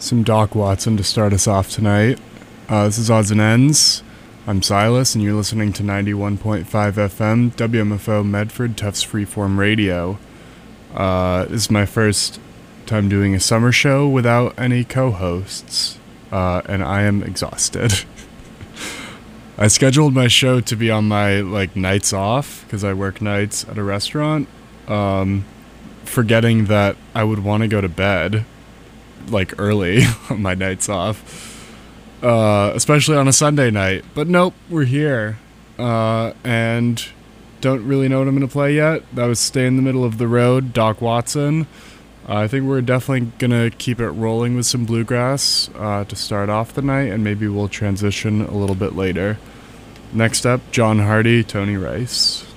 some Doc Watson to start us off tonight. This is Odds and Ends. I'm Silas, and you're listening to 91.5 FM, WMFO Medford Tufts Freeform Radio. This is my first time doing a summer show without any co-hosts, and I am exhausted. I scheduled my show to be on my nights off, because I work nights at a restaurant, forgetting that I would want to go to bed early on my nights off, especially on a Sunday night. But nope, we're here, and don't really know what I'm going to play yet. That was Stay in the Middle of the Road, Doc Watson. I think we're definitely going to keep it rolling with some bluegrass to start off the night, and maybe we'll transition a little bit later. Next up, John Hardy, Tony Rice.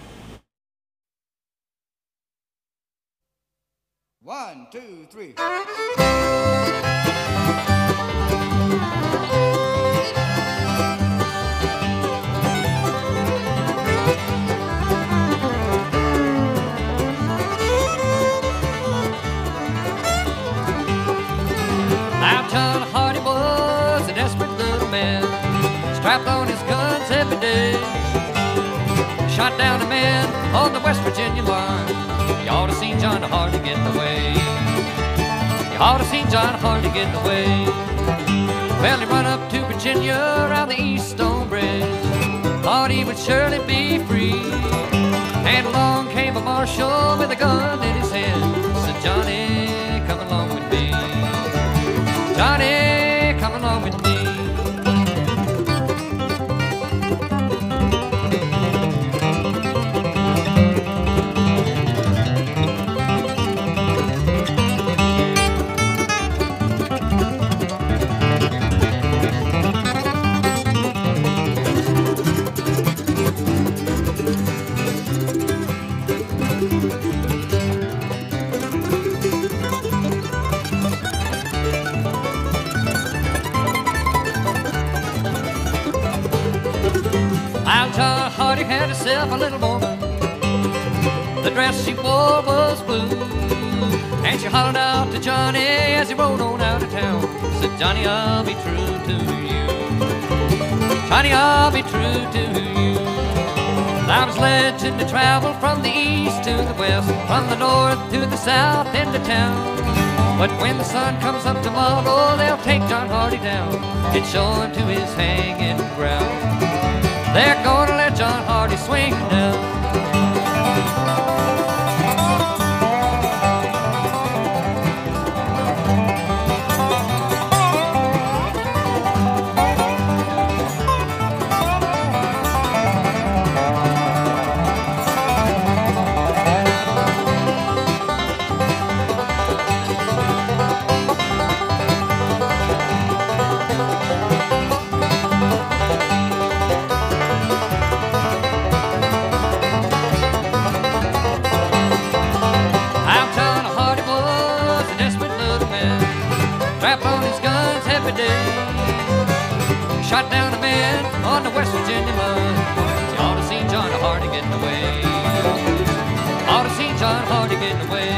1, 2, 3. Now John Hardy was a desperate little man, strapped on his guns every day. Shot down a man on the West Virginia line. You ought to see John Hardy getting away. You ought to see John Hardy getting away. Well, he run up to Virginia around the East Stone Bridge, thought he would surely be free. And along came a marshal with a gun in his hand, said, Johnny, come along with me. Johnny, come along with me. John Hardy had himself a little woman. The dress she wore was blue, and she hollered out to Johnny as he rode on out of town. Said, Johnny, I'll be true to you. Johnny, I'll be true to you. I was led to travel from the east to the west, from the north to the south end of town. But when the sun comes up tomorrow, they'll take John Hardy down and show him to his hanging ground. They're gonna let John Hardy swing now. Shot down a man on the West Virginia line. You ought to see John Hardy getting away. Ought to see John Hardy getting away.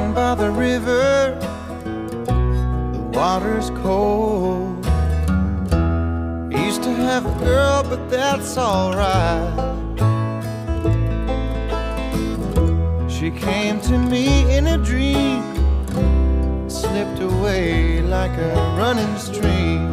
water's cold. that's alright. She came to me in a dream, slipped away like a running stream.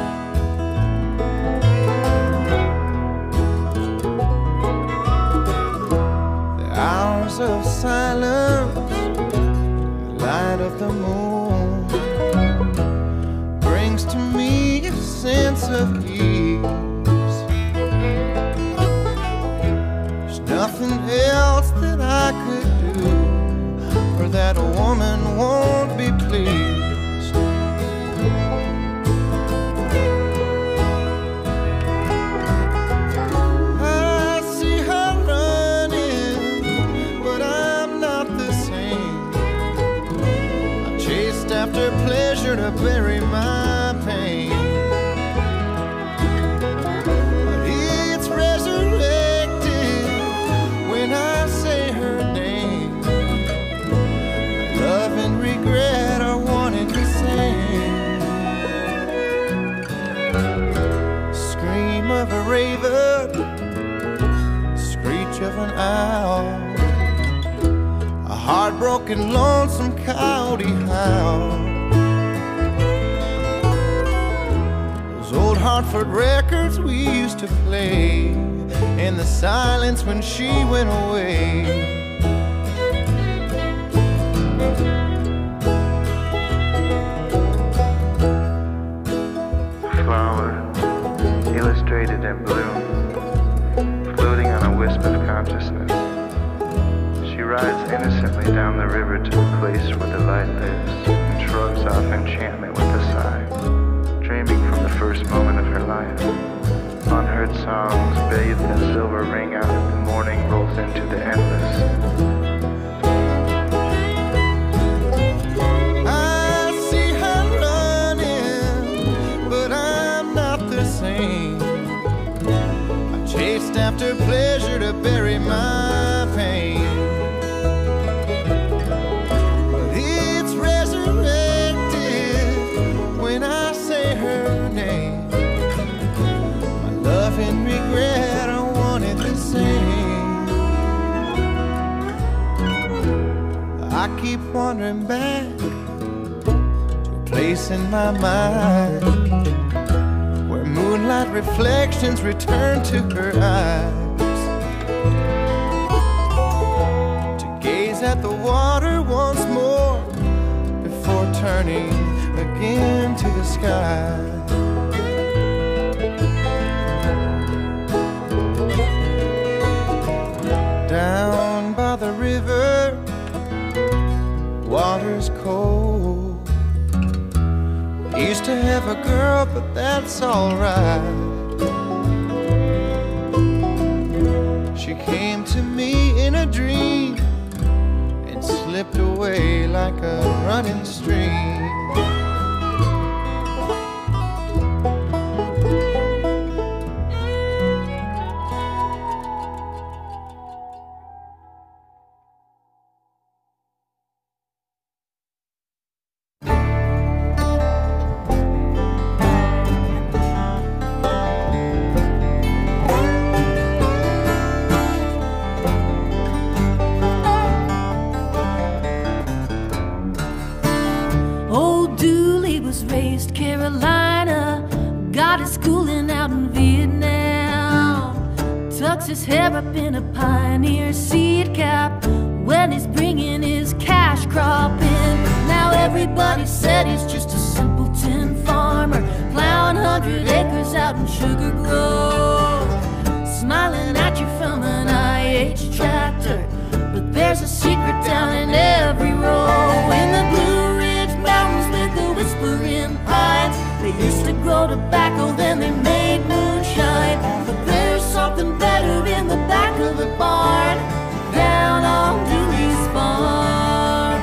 The hours of silence, the light of the moon, brings to me a sense of ease. There's nothing else that I could do, or that a woman won't be pleased. I see her running, but I'm not the same. I chased after pleasure to bury my pain. But it's resurrected when I say her name. Love and regret are one and the same. Scream of a raven, screech of an owl, a heartbroken, lonesome coyote howl. Those old Hartford records we used to play in the silence when she went away. Illustrated in bloom, floating on a wisp of consciousness. She rides innocently down the river to the place where the light lives, and shrugs off enchantment with a sigh, dreaming from the first moment of her life. Unheard songs bathed in silver ring out as the morning rolls into the endless. After pleasure to bury my pain. But it's resurrected when I say her name. My love and regret are one and the same. I keep wandering back to a place in my mind where moonlight reflections return to her eyes, to gaze at the water once more before turning again to the sky. Down by the river, water's cold. Used to have a girl, but that's alright. She came to me in a dream and slipped away like a running stream. His hair up in a pioneer seed cap when he's bringing his cash crop in. Now everybody said he's just a simpleton farmer, plowing 100 acres out in Sugar Grove, smiling at you from an IH tractor. But there's a secret down in every row. In the Blue Ridge Mountains with the whispering pines, they used to grow tobacco, then they made moonshine. But there's something better in the back of the barn, down on Dooley's farm.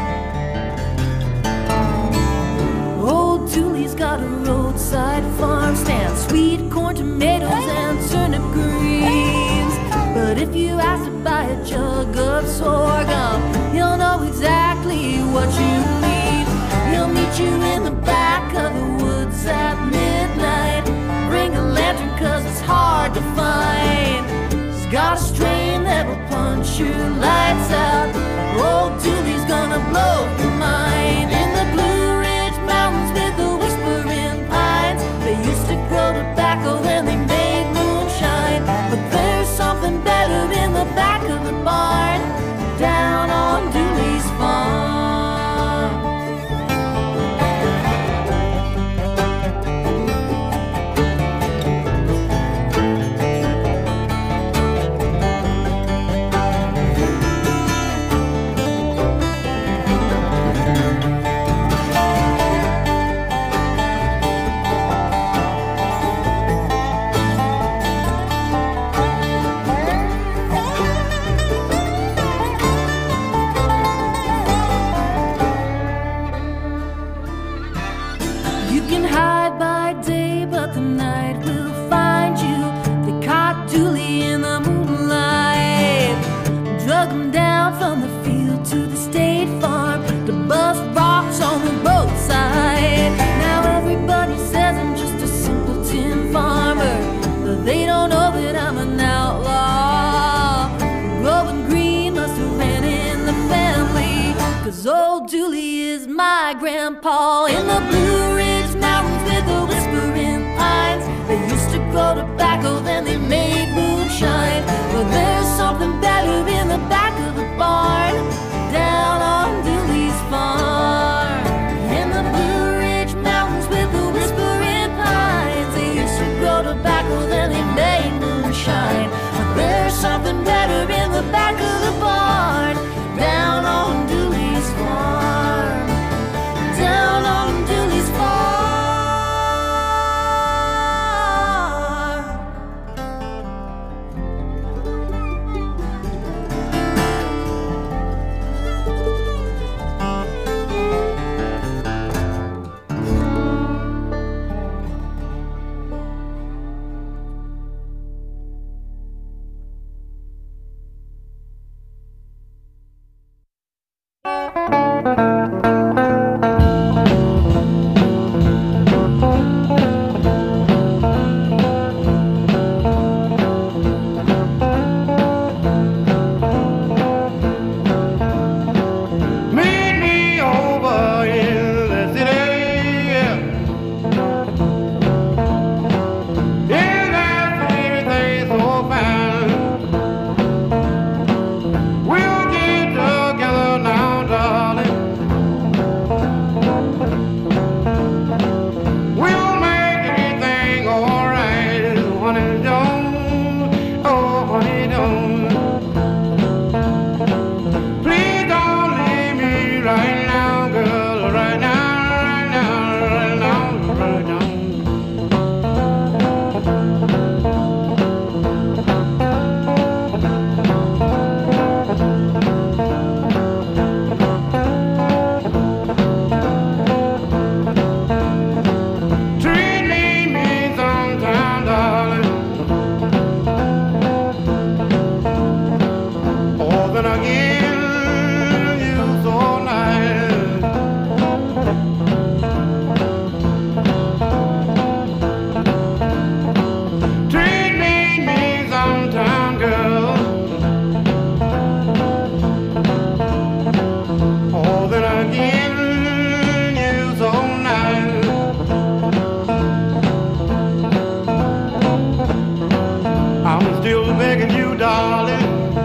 Old Dooley's got a roadside farm stand, sweet corn, tomatoes, and turnip greens. But if you ask to buy a jug of sorghum, he'll know exactly what you need. He'll meet you in the back of the woods at midnight. Bring a lantern, 'cause it's hard to find never punch your lights out. Old Dooley's gonna blow your mind. In the Blue Ridge Mountains with the whispering pines, they used to grow tobacco and they made moonshine. But there's something better in the back of the barn, down on Dooley's farm. You can hide by day, but the night will find you. They caught Dooley in the moonlight, drug him down from the field to the state farm to bust rocks on the roadside. Now everybody says I'm just a simple tin farmer, but they don't know that I'm an outlaw. Growing green must have ran in the family, 'cause old Dooley is my grandpa. In the Blue Ridge Mountains with the whispering pines, they used to grow tobacco, then they made moonshine. But there's something better in the back of the barn, down on Dooley's farm. In the Blue Ridge Mountains with the whispering pines, they used to grow tobacco, then they made moonshine. But there's something better in the back of the barn, down on Dooley's farm, down on Dooley's farm. Meet me over in the city. In that everything's so fine. We'll get together now, darling. We'll make everything alright. Honey, don't, oh, honey, don't. Please don't leave me right now, girl. Right now, right now, right now, right now. Treat me sometime, darling. Oh, then again, you so nice. Treat me sometime, girl. Oh, then again, you so nice. I'm still begging you, darling.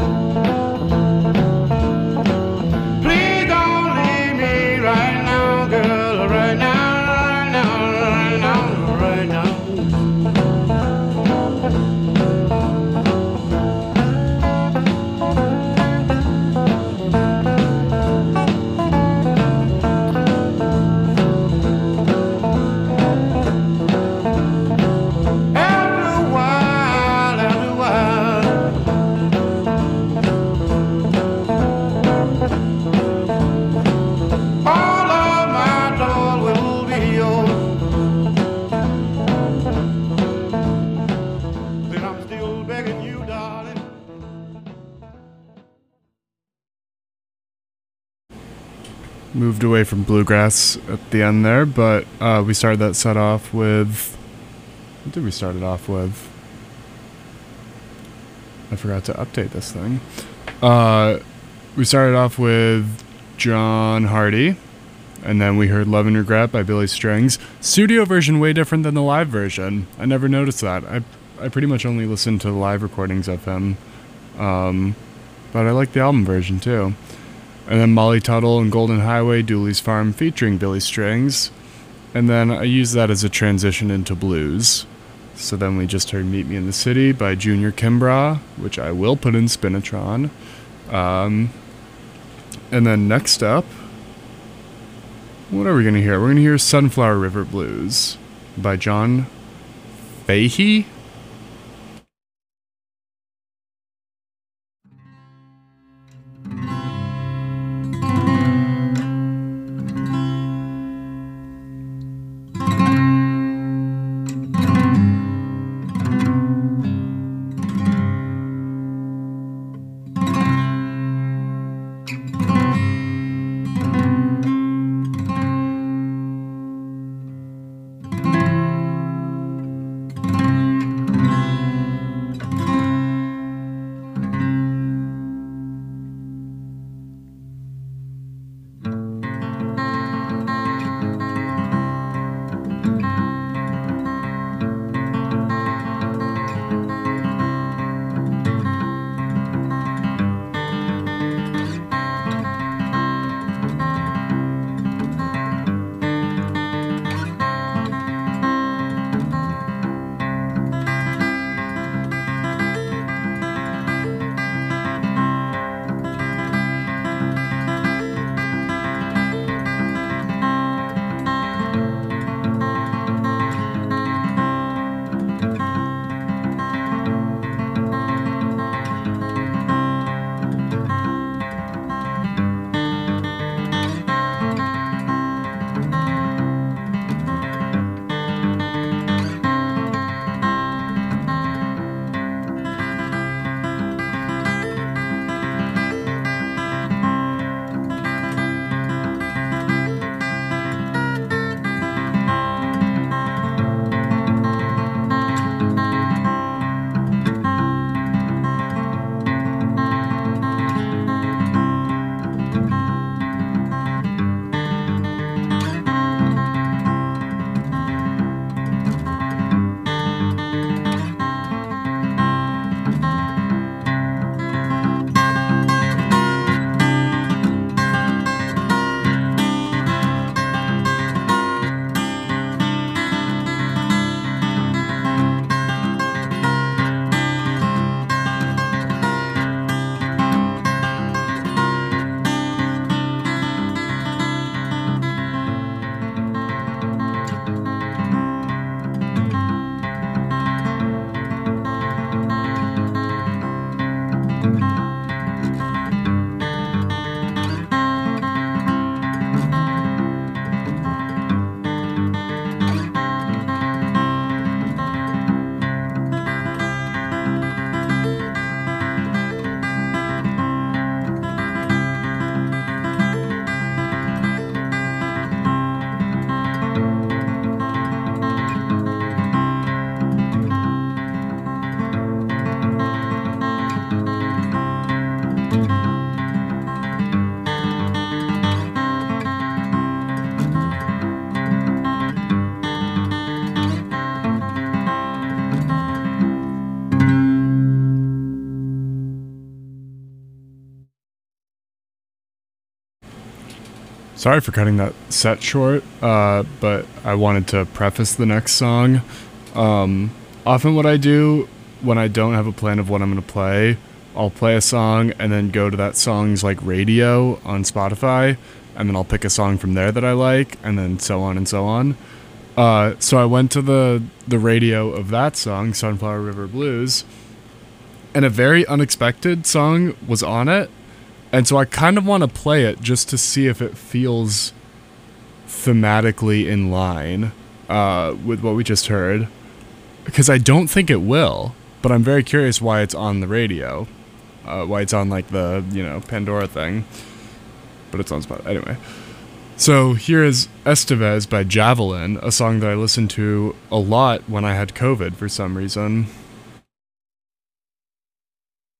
Please don't leave me right now, girl. Right now, right now, right now, right now. After a while, all of my trouble will be yours. Then I'm still begging you, darling. Moved away from bluegrass at the end there, but we started that set off with... What did we start it off with? I forgot to update this thing. We started off with John Hardy, and then we heard Love and Regret by Billy Strings. Studio version way different than the live version. I never noticed that. I pretty much only listened to the live recordings of him. But I like the album version too. And then Molly Tuttle and Golden Highway, Dooley's Farm featuring Billy Strings. And then I used that as a transition into blues. So then we just heard Meet Me in the City by Junior Kimbrough, which I will put in Spinatron. And then next up, what are we going to hear? We're going to hear Sunflower River Blues by John Fahey. Sorry for cutting that set short, but I wanted to preface the next song. Often what I do when I don't have a plan of what I'm going to play, I'll play a song and then go to that song's like radio on Spotify, and then I'll pick a song from there that I like, and then so on and so on. So I went to the radio of that song, Sunflower River Blues, and a very unexpected song was on it. And so I kind of want to play it just to see if it feels thematically in line with what we just heard. Because I don't think it will, but I'm very curious why it's on the radio. Why it's on like the, Pandora thing. But it's on Spotify. Anyway. So here is Estevez by Javelin, a song that I listened to a lot when I had COVID for some reason.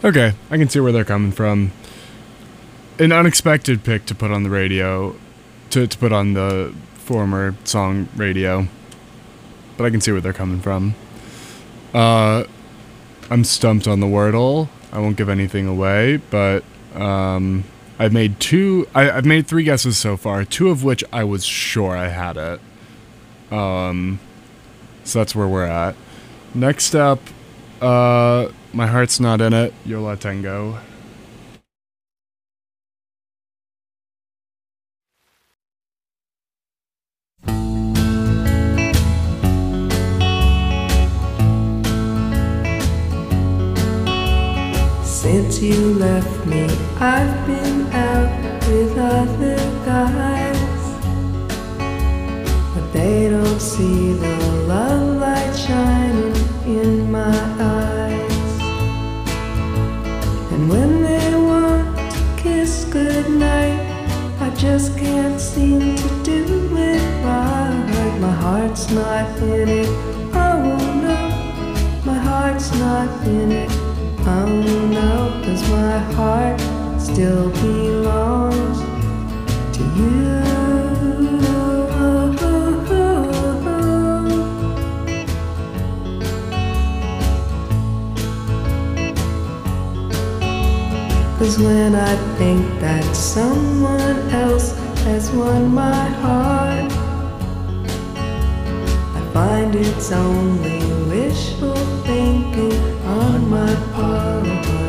Okay, I can see where they're coming from. An unexpected pick to put on the radio, to put on the former song radio. But I can see where they're coming from. I'm stumped on the Wordle. I won't give anything away, but I've made 3 guesses so far, 2 of which I was sure I had it. So that's where we're at. Next up, My Heart's Not In It, Yo La Tengo. Since you left me, I've been out with other guys, but they don't see the love light shining in my eyes. And when they want to kiss goodnight, I just can't seem to do it right. My heart's not in it, oh no, my heart's not in it. Oh no, 'cause my heart still belongs to you. 'Cause when I think that someone else has won my heart, I find it's only wishful thinking on my part.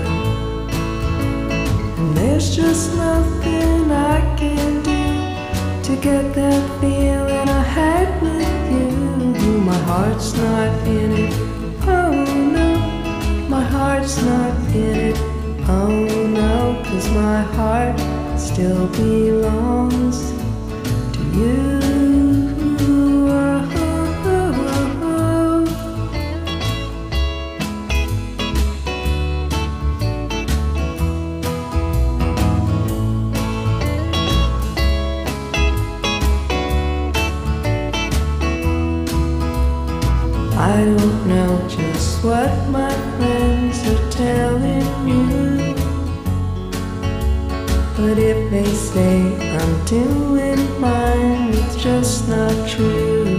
And there's just nothing I can do to get that feeling I had with you. My heart's not in it, oh no, my heart's not in it, oh no, 'cause my heart still belongs to you. I don't know just what my friends are telling you, but if they say I'm doing fine, it's just not true.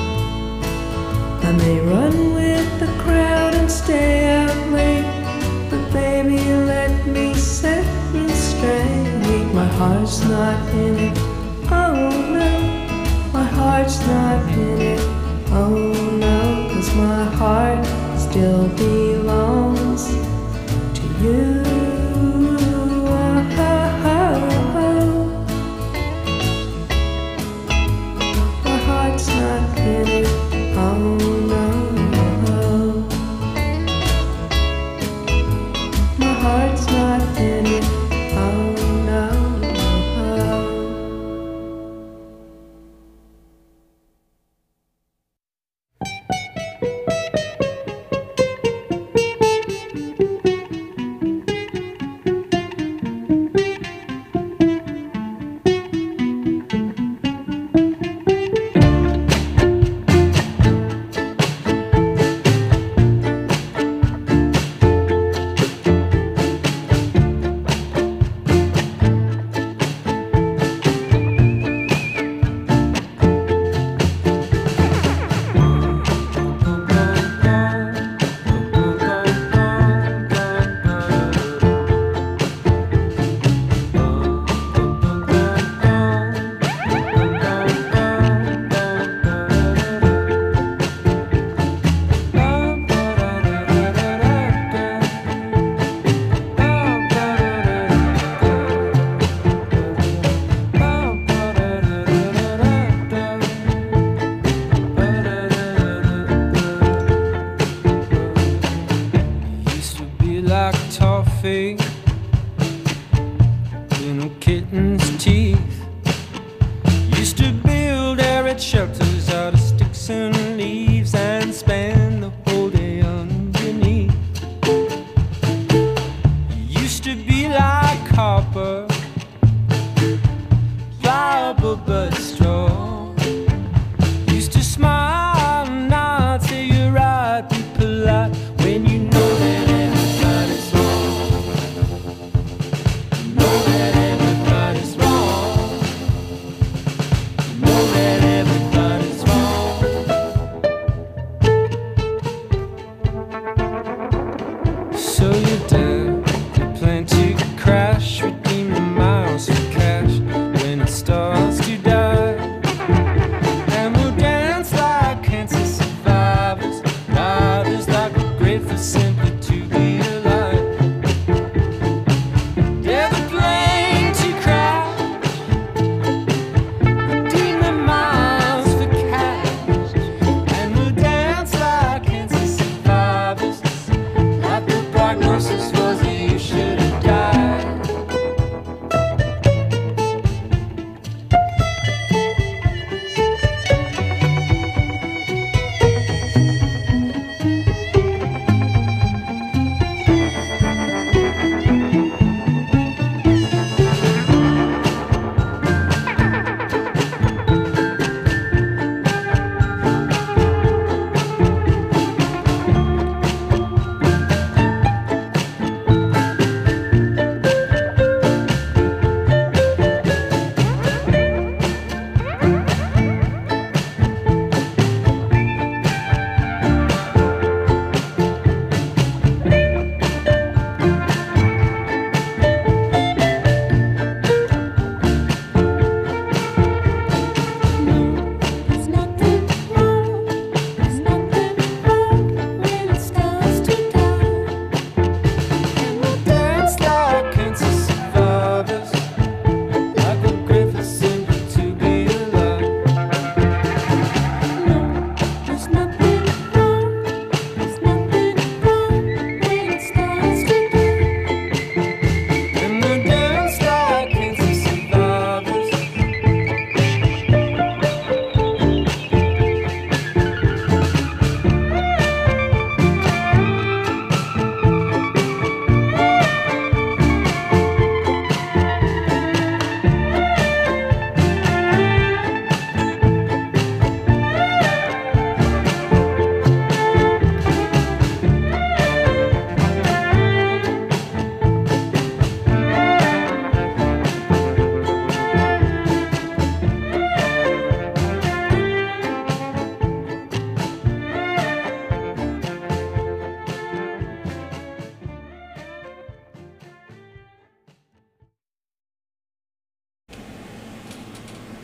I may run with the crowd and stay out late, but baby, let me set you straight. My heart's not in it, oh no, my heart's not in it, oh no, 'cause my heart still belongs to you. My heart's not in it, oh no. My heart's not in it, oh no. Shelters out of sticks and leaves and spend the whole day underneath. You used to be like copper, pliable but strong. Used to smile and nod, say you're right, be polite when you know that everybody's wrong.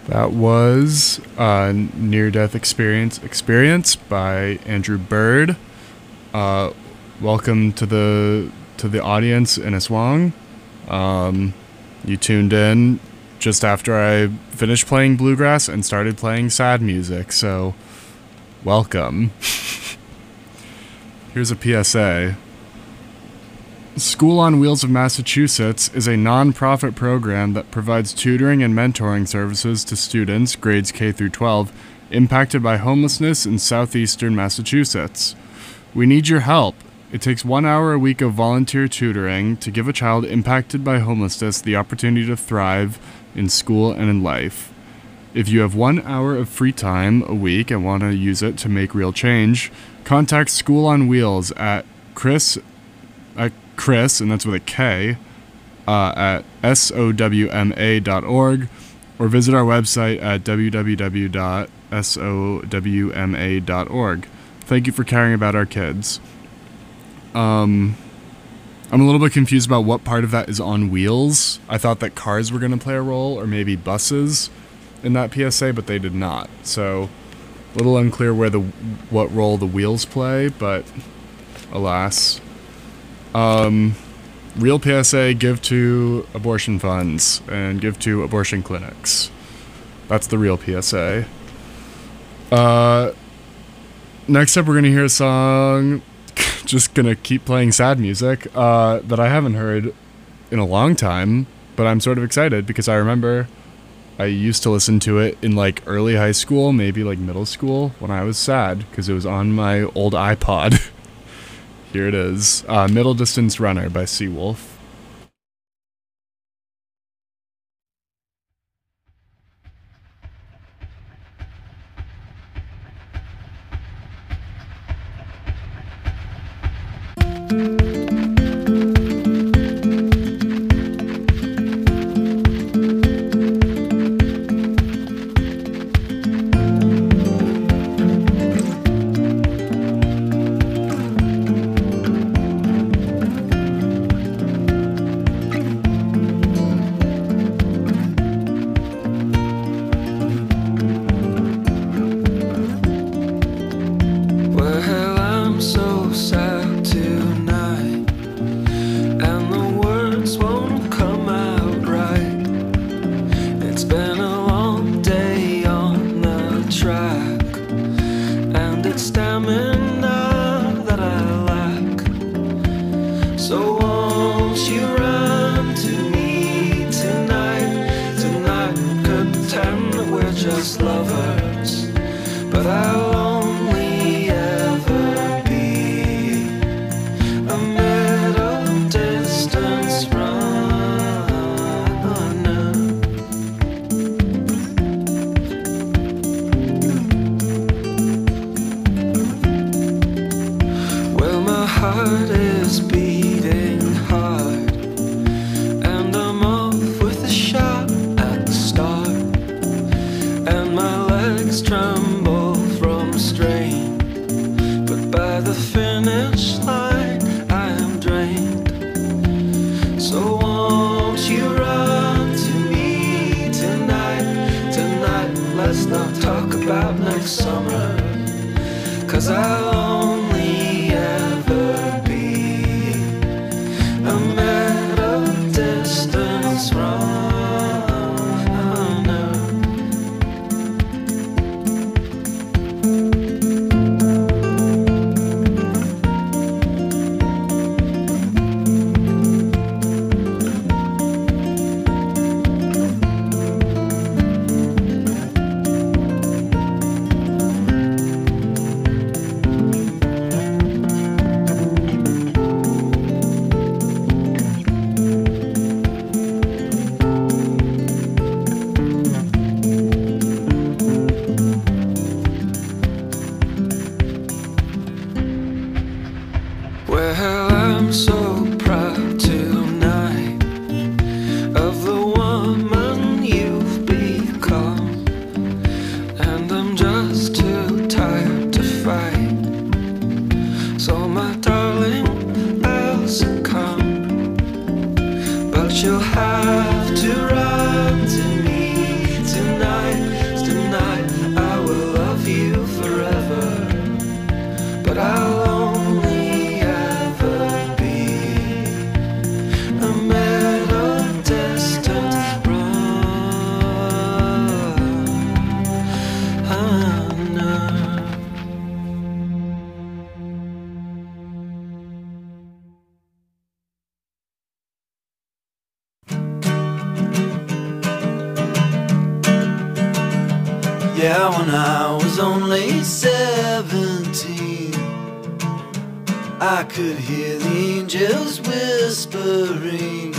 That was Near-Death Experience by Andrew Bird. Welcome to the audience in Aswang. You tuned in just after I finished playing bluegrass and started playing sad music, so welcome. Here's a PSA. School on Wheels of Massachusetts is a non-profit program that provides tutoring and mentoring services to students, grades K through 12, impacted by homelessness in southeastern Massachusetts. We need your help. It takes 1 hour a week of volunteer tutoring to give a child impacted by homelessness the opportunity to thrive in school and in life. If you have 1 hour of free time a week and want to use it to make real change, contact School on Wheels at Chris, and that's with a K, at sowma.org, or visit our website at www.sowma.org. Thank you for caring about our kids. I'm a little bit confused about what part of that is on wheels. I thought that cars were going to play a role, or maybe buses in that PSA, but they did not. So, a little unclear what role the wheels play, but alas. Real PSA, give to abortion funds and give to abortion clinics. That's the real PSA. Next up, we're going to hear a song, just going to keep playing sad music, that I haven't heard in a long time, but I'm sort of excited because I remember I used to listen to it in like early high school, maybe like middle school, when I was sad because it was on my old iPod. Here it is, Middle Distance Runner by Seawolf. Yeah, when I was only 17, I could hear the angels whispering.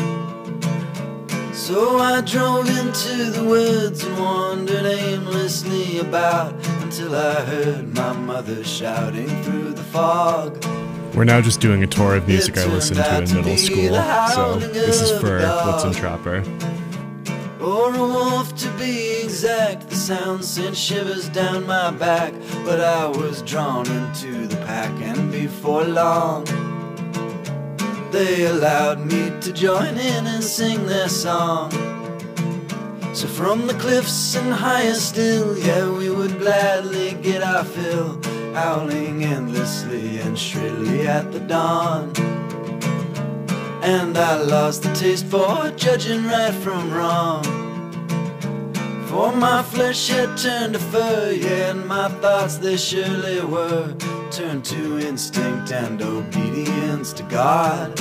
So I drove into the woods and wandered aimlessly about until I heard my mother shouting through the fog. We're now just doing a tour of music I listened to in middle school, so this is for Blitzen Trapper. Or a wolf to be exact, the sound sent shivers down my back, but I was drawn into the pack, and before long they allowed me to join in and sing their song. So from the cliffs and higher still, yeah, we would gladly get our fill, howling endlessly and shrilly at the dawn. And I lost the taste for judging right from wrong, for my flesh had turned to fur, yeah, and my thoughts they surely were turned to instinct and obedience to God.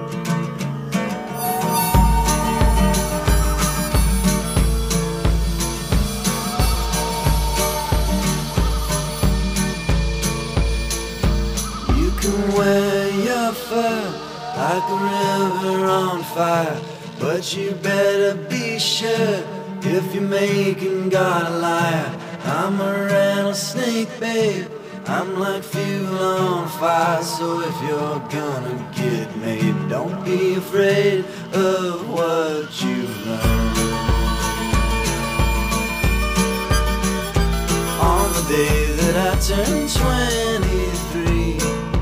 You can wear your fur like a river on fire, but you better be sure if you're making God a liar. I'm a rattlesnake, babe, I'm like fuel on fire. So if you're gonna get made, don't be afraid of what you learn. On the day that I turned 23,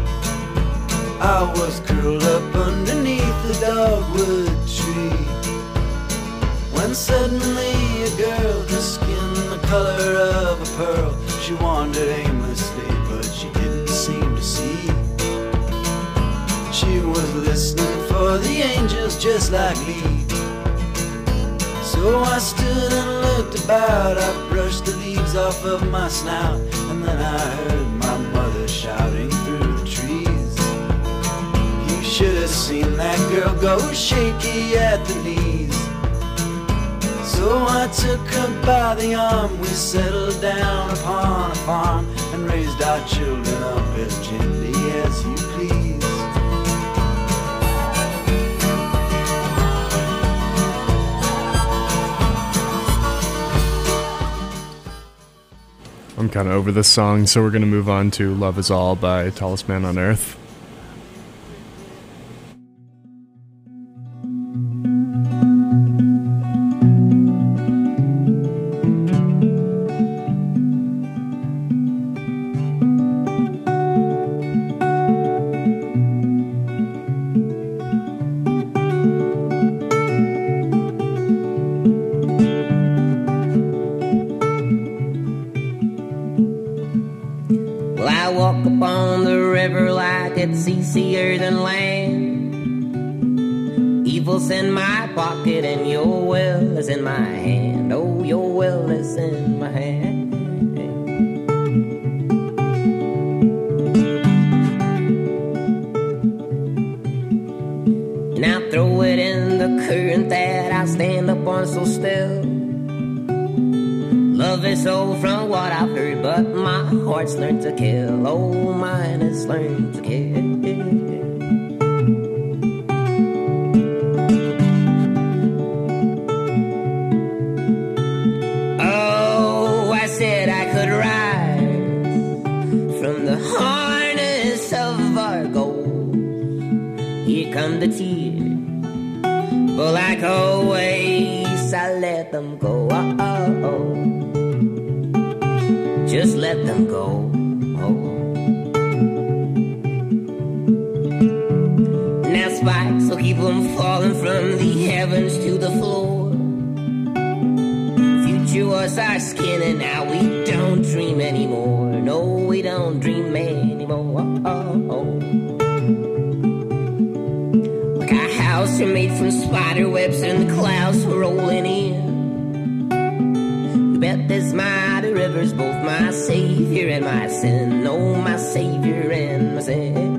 I was curled up underneath the dogwood tree, when suddenly a girl, her skin the color of a pearl, she wandered aimlessly, but she didn't seem to see. She was listening for the angels just like me. So I stood and looked about, I brushed the leaves off of my snout, and then I heard my mother shouting through the trees. You should have seen that girl go shaky at the knees. So I took her by the arm, we settled down upon a farm, and raised our children up as gently as you please. I'm kind of over this song, so we're going to move on to Love Is All by Tallest Man on Earth. Easier than land. Evil's in my pocket and your will is in my hand. Oh, your will is in my hand. And I'll throw it in the current that I stand up on so still. Love is so from what I've heard, but my heart's learned to kill. Oh, mine has learned to kill. Oh, I said I could rise from the harness of our gold. Here come the tears, but like always, I let them go. Oh. Just let them go. Oh. And that's spikes will keep them falling from the heavens to the floor. Future was our skin and now we don't dream anymore. No, we don't dream anymore. Oh. Like our house are made from spider webs and the clouds were rolling in. Bet this mighty river's both my savior and my sin. Oh, my savior and my sin.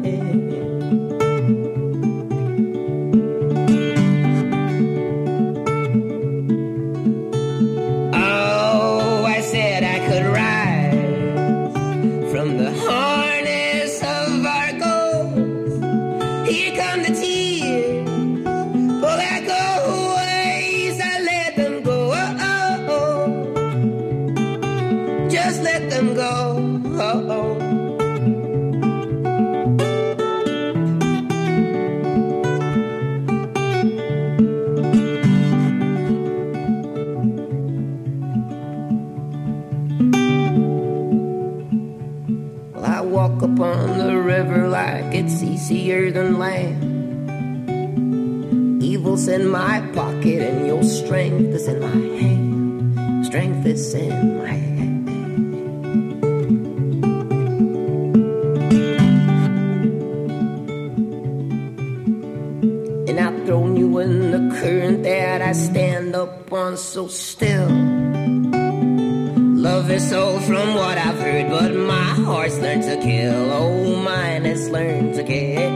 Oh, I said I could just let them go. Well, I walk upon the river like it's easier than land. Evil's in my pocket and your strength is in my hand. Strength is in my hand. And I've thrown you in the current that I stand up on so still. Love is all from what I've heard, but my heart's learned to kill. Oh, mine has learned to kill.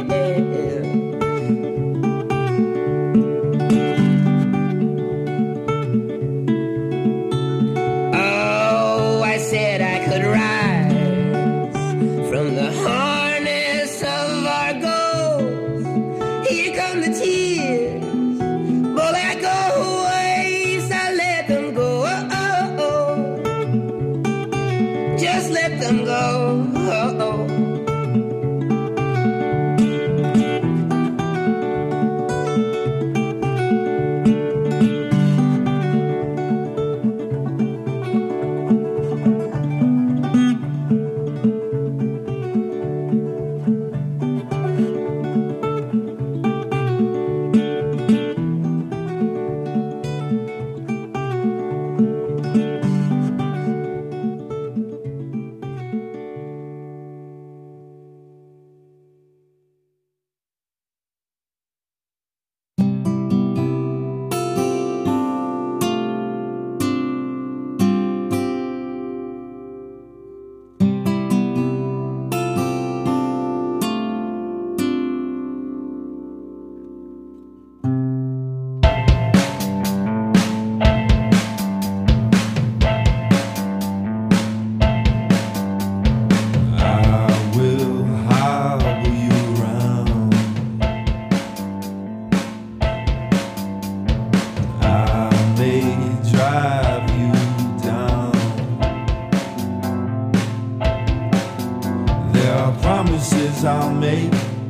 I'll make.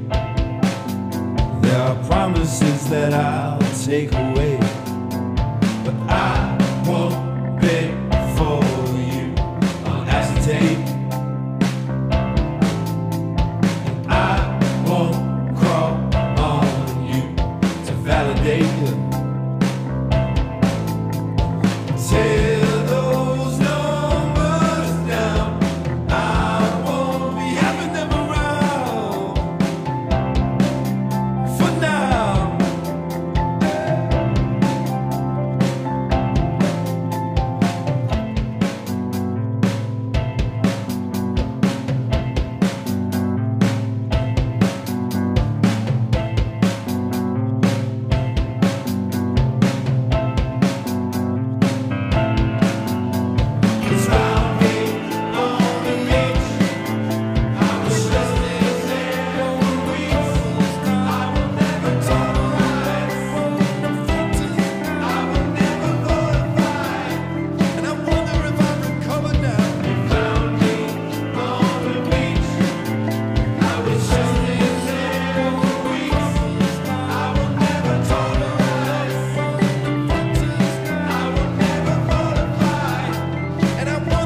There are promises that I'll take away, but I won't beg for you on acetate. I won't crawl on you to validate you. Tear those numbers down. I won't be having them around for now. And I want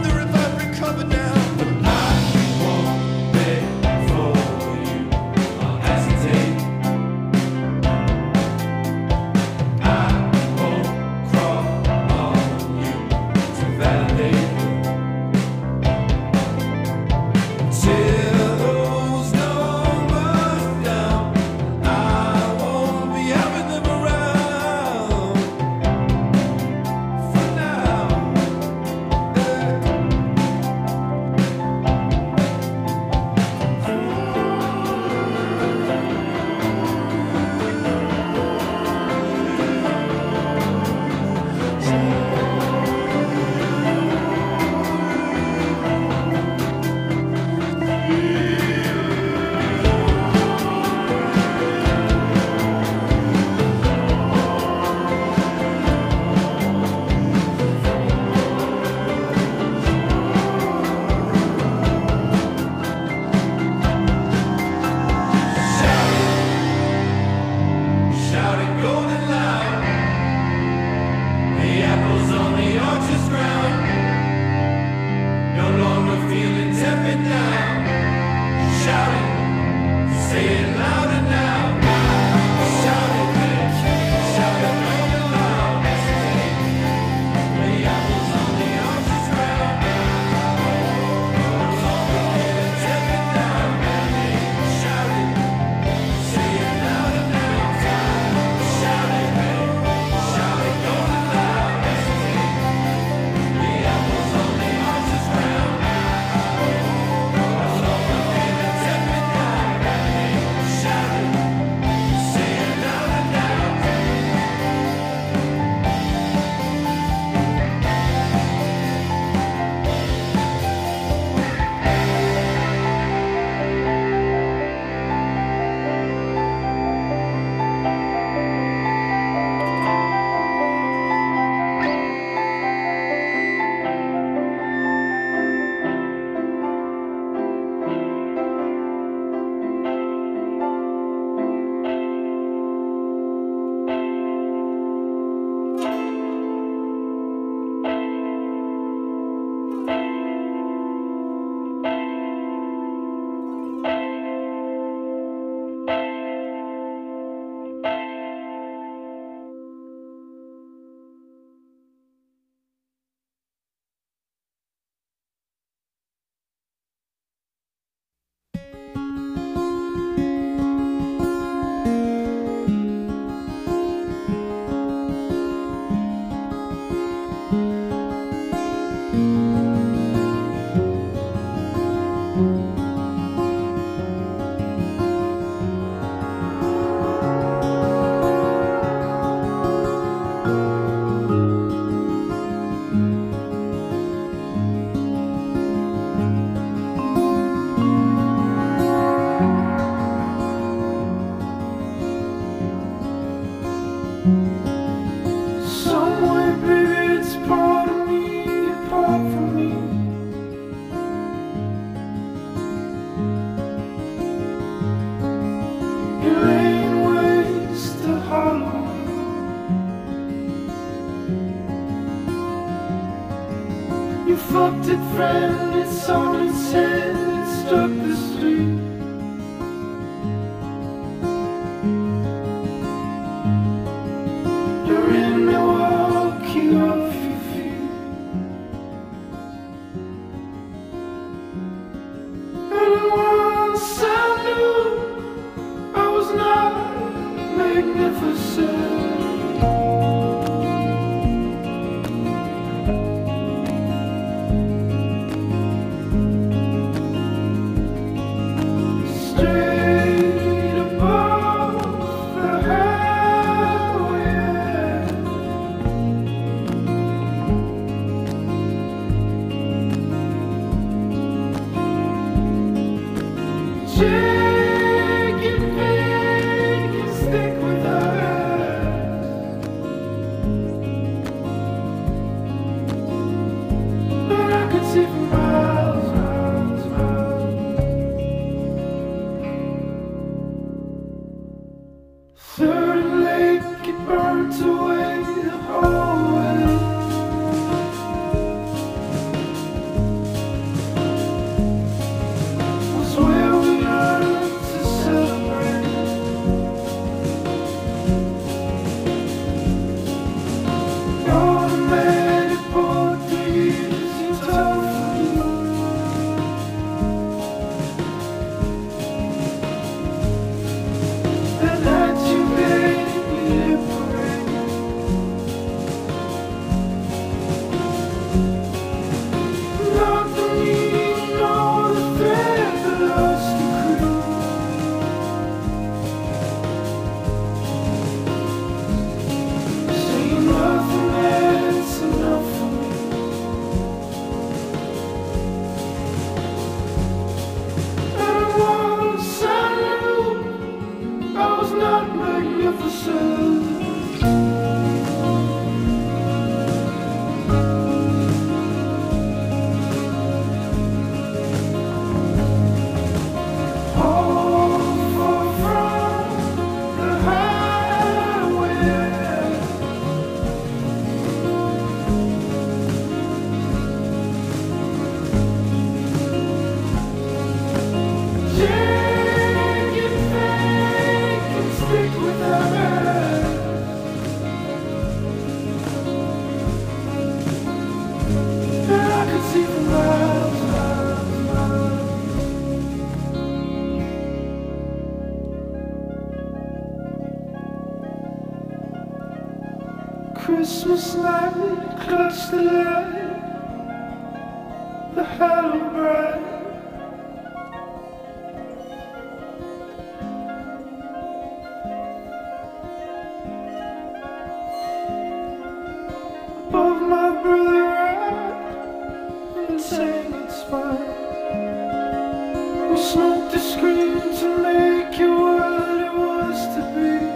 painted friend, it's on its head, it struck the street. You're in Milwaukee off your feet. And once I knew I was not magnificent. Christmas night, clutch the light, the hollow bright. Above my brother right, and saying it's fine. We smoked the screen to make it what it was to be.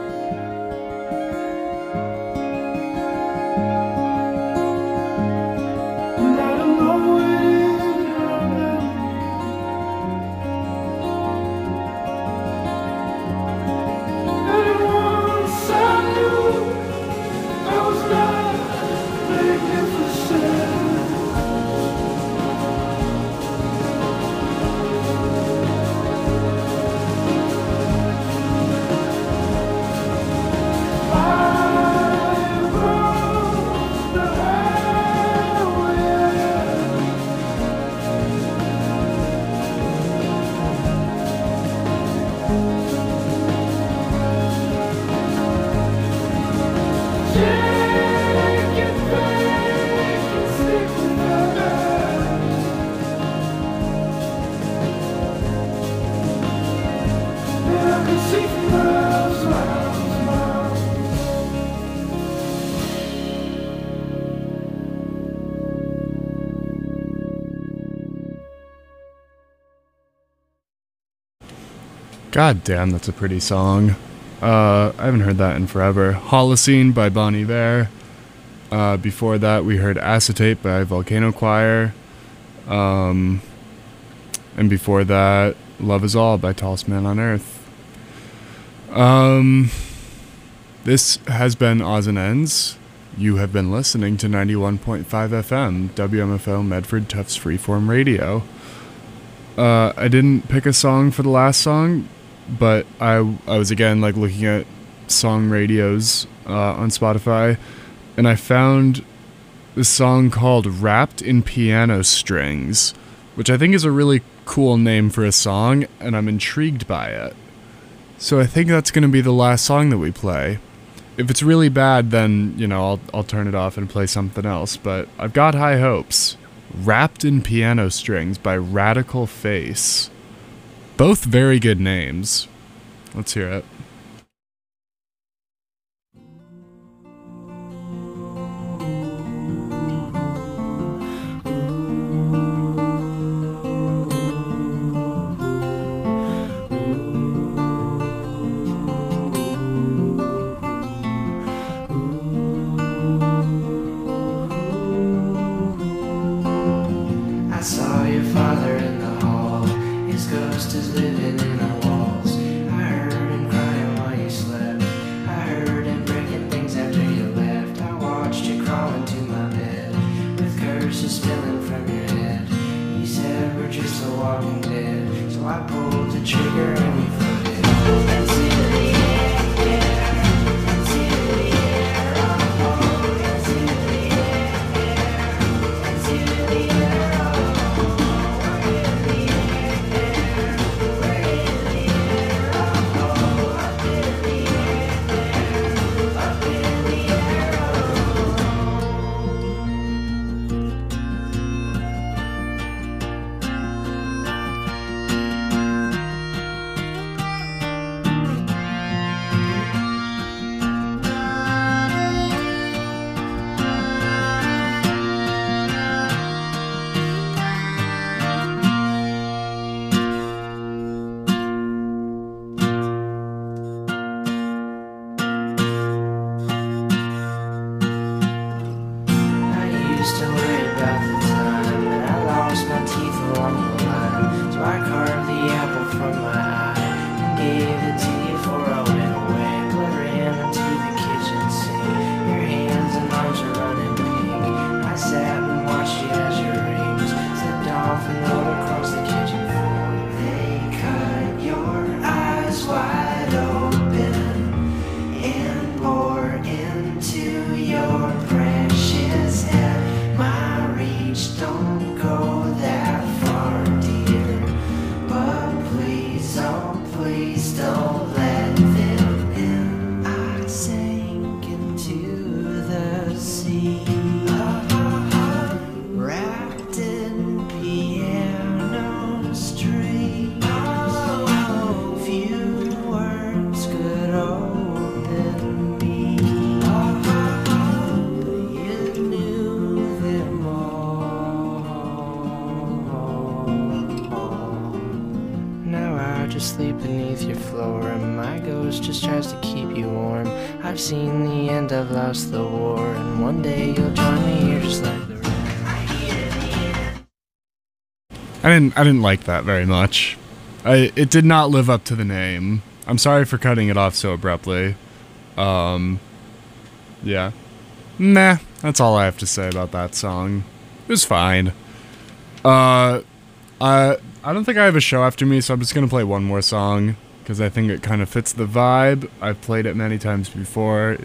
God damn, that's a pretty song. I haven't heard that in forever. Holocene by Bon Iver. Before that, we heard Acetate by Volcano Choir. And before that, Love Is All by Tallest Man on Earth. This has been Odds and Ends. You have been listening to 91.5 FM, WMFO Medford Tufts Freeform Radio. I didn't pick a song for the last song, but I was again like looking at song radios on Spotify, and I found this song called Wrapped in Piano Strings, which I think is a really cool name for a song, and I'm intrigued by it. So I think that's going to be the last song that we play. If it's really bad, then, you know, I'll turn it off and play something else, but I've got high hopes. Wrapped in Piano Strings by Radical Face. Both very good names. Let's hear it. Sleep beneath your floor, and my ghost just tries to keep you warm. I've seen the end, I've lost the war, and one day you'll join me here just like the rain. I didn't like that very much. It did not live up to the name. I'm sorry for cutting it off so abruptly. Yeah. Nah, that's all I have to say about that song. It was fine. I don't think I have a show after me, so I'm just going to play one more song, because I think it kind of fits the vibe. I've played it many times before.